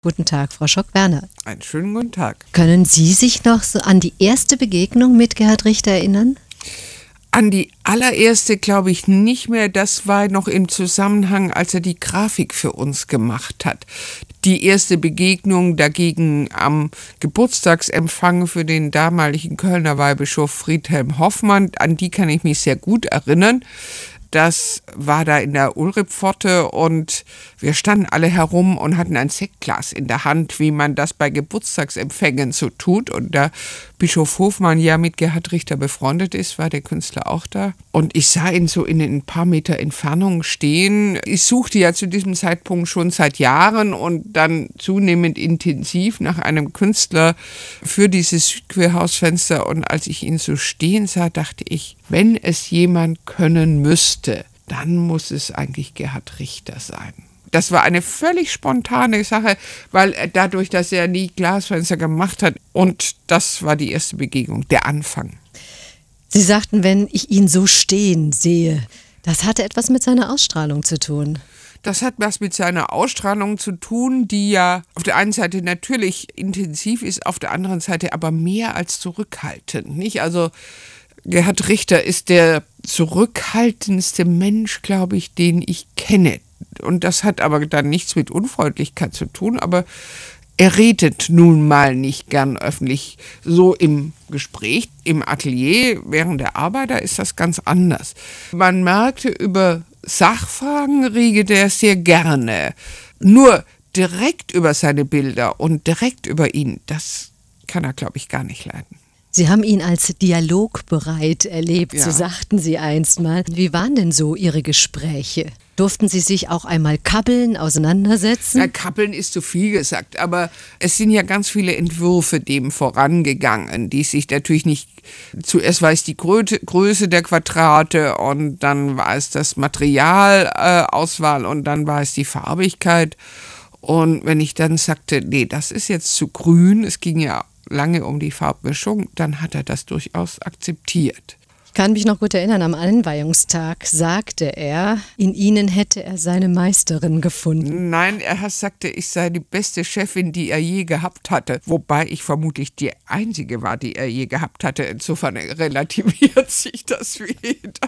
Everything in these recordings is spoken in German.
Guten Tag, Frau Schock-Werner. Einen schönen guten Tag. Können Sie sich noch so an die erste Begegnung mit Gerhard Richter erinnern? An die allererste glaube ich nicht mehr. Das war noch im Zusammenhang, als er die Grafik für uns gemacht hat. Die erste Begegnung dagegen am Geburtstagsempfang für den damaligen Kölner Weihbischof Friedhelm Hoffmann, an die kann ich mich sehr gut erinnern. Das war da in der Ulrippforte und wir standen alle herum und hatten ein Sektglas in der Hand, wie man das bei Geburtstagsempfängen so tut. Und da Bischof Hofmann ja mit Gerhard Richter befreundet ist, war der Künstler auch da. Und ich sah ihn so in ein paar Meter Entfernung stehen. Ich suchte ja zu diesem Zeitpunkt schon seit Jahren und dann zunehmend intensiv nach einem Künstler für dieses Südquerhausfenster. Und als ich ihn so stehen sah, dachte ich, wenn es jemand können müsste, dann muss es eigentlich Gerhard Richter sein. Das war eine völlig spontane Sache, weil dadurch, dass er nie Glasfenster gemacht hat, und das war die erste Begegnung, der Anfang. Sie sagten, wenn ich ihn so stehen sehe, das hatte etwas mit seiner Ausstrahlung zu tun. Das hat was mit seiner Ausstrahlung zu tun, die ja auf der einen Seite natürlich intensiv ist, auf der anderen Seite aber mehr als zurückhaltend, nicht? Also Gerhard Richter ist der zurückhaltendste Mensch, glaube ich, den ich kenne. Und das hat aber dann nichts mit Unfreundlichkeit zu tun, aber er redet nun mal nicht gern öffentlich. So im Gespräch, im Atelier, während der Arbeit, da ist das ganz anders. Man merkte, über Sachfragen redet er sehr gerne. Nur direkt über seine Bilder und direkt über ihn, das kann er, glaube ich, gar nicht leiden. Sie haben ihn als dialogbereit erlebt, Ja. so sagten Sie einst mal. Wie waren denn so Ihre Gespräche? Durften Sie sich auch einmal kabbeln, auseinandersetzen? Na, kappeln ist zu viel gesagt, aber es sind ja ganz viele Entwürfe dem vorangegangen, die sich natürlich nicht, zuerst war es die Größe der Quadrate und dann war es das Materialauswahl und dann war es die Farbigkeit. Und wenn ich dann sagte, nee, das ist jetzt zu grün, es ging ja lange um die Farbmischung, dann hat er das durchaus akzeptiert. Ich kann mich noch gut erinnern, am Einweihungstag sagte er, in Ihnen hätte er seine Meisterin gefunden. Nein, er sagte, ich sei die beste Chefin, die er je gehabt hatte. Wobei ich vermutlich die einzige war, die er je gehabt hatte. Insofern relativiert sich das wieder.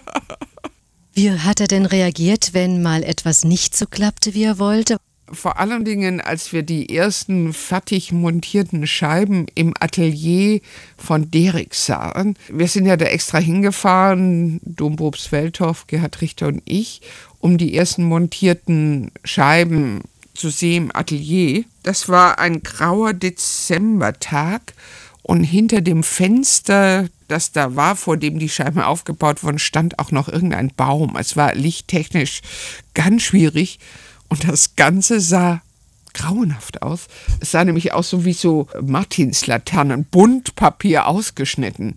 Wie hat er denn reagiert, wenn mal etwas nicht so klappte, wie er wollte? Vor allen Dingen, als wir die ersten fertig montierten Scheiben im Atelier von Derek sahen. Wir sind ja da extra hingefahren, Dompropst Welthoff, Gerhard Richter und ich, um die ersten montierten Scheiben zu sehen im Atelier. Das war ein grauer Dezembertag und hinter dem Fenster, das da war, vor dem die Scheiben aufgebaut wurden, stand auch noch irgendein Baum. Es war lichttechnisch ganz schwierig. Und das Ganze sah grauenhaft aus. Es sah nämlich aus so wie so Martinslaternen, Buntpapier ausgeschnitten.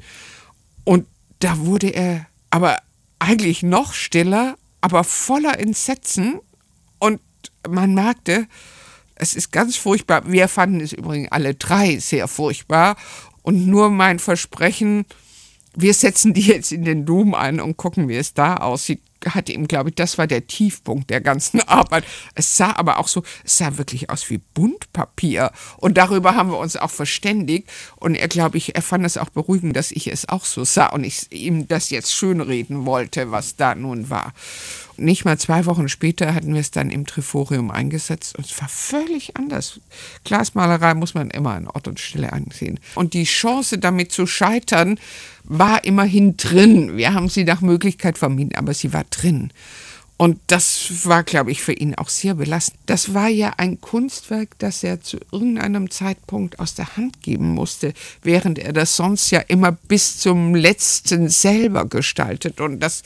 Und da wurde er aber eigentlich noch stiller, aber voller Entsetzen. Und man merkte, es ist ganz furchtbar. Wir fanden es übrigens alle drei sehr furchtbar. Und nur mein Versprechen, wir setzen die jetzt in den Dom ein und gucken, wie es da aussieht, hatte ihm, glaube ich, das war der Tiefpunkt der ganzen Arbeit. Es sah aber auch so, es sah wirklich aus wie Buntpapier. Und darüber haben wir uns auch verständigt. Und er, glaube ich, er fand es auch beruhigend, dass ich es auch so sah und ich ihm das jetzt schönreden wollte, was da nun war. Nicht mal 2 Wochen später hatten wir es dann im Triforium eingesetzt und es war völlig anders. Glasmalerei muss man immer an Ort und Stelle ansehen. Und die Chance, damit zu scheitern, war immerhin drin. Wir haben sie nach Möglichkeit vermieden, aber sie war drin. Und das war, glaube ich, für ihn auch sehr belastend. Das war ja ein Kunstwerk, das er zu irgendeinem Zeitpunkt aus der Hand geben musste, während er das sonst ja immer bis zum Letzten selber gestaltet. Und das,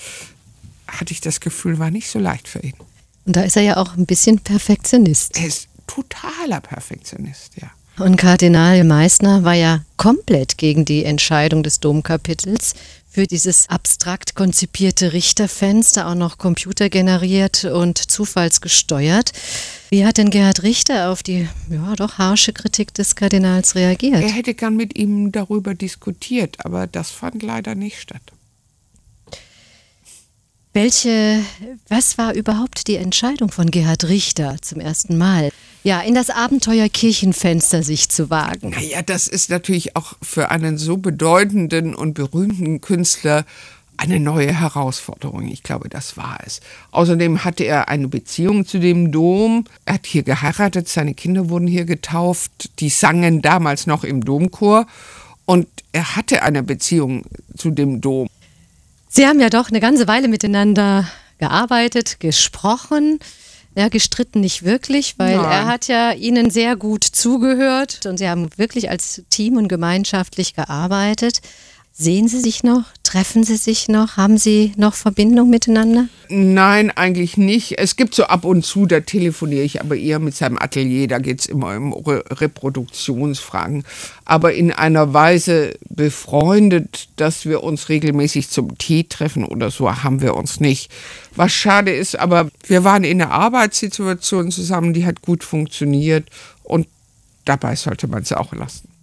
hatte ich das Gefühl, war nicht so leicht für ihn. Und da ist er ja auch ein bisschen Perfektionist. Er ist totaler Perfektionist, ja. Und Kardinal Meissner war ja komplett gegen die Entscheidung des Domkapitels für dieses abstrakt konzipierte Richterfenster, auch noch computergeneriert und zufallsgesteuert. Wie hat denn Gerhard Richter auf die doch harsche Kritik des Kardinals reagiert? Er hätte gern mit ihm darüber diskutiert, aber das fand leider nicht statt. Was war überhaupt die Entscheidung von Gerhard Richter zum ersten Mal? Ja, in das Abenteuer Kirchenfenster sich zu wagen. Naja, das ist natürlich auch für einen so bedeutenden und berühmten Künstler eine neue Herausforderung. Ich glaube, das war es. Außerdem hatte er eine Beziehung zu dem Dom. Er hat hier geheiratet, seine Kinder wurden hier getauft. Die sangen damals noch im Domchor. Und er hatte eine Beziehung zu dem Dom. Sie haben ja doch eine ganze Weile miteinander gearbeitet, gesprochen. Ja, gestritten nicht wirklich, weil er hat ja Ihnen sehr gut zugehört und Sie haben wirklich als Team und gemeinschaftlich gearbeitet. Sehen Sie sich noch? Treffen Sie sich noch? Haben Sie noch Verbindung miteinander? Nein, eigentlich nicht. Es gibt so ab und zu, da telefoniere ich aber eher mit seinem Atelier, da geht es immer um Reproduktionsfragen. Aber in einer Weise befreundet, dass wir uns regelmäßig zum Tee treffen oder so, haben wir uns nicht. Was schade ist, aber wir waren in einer Arbeitssituation zusammen, die hat gut funktioniert und dabei sollte man es auch lassen.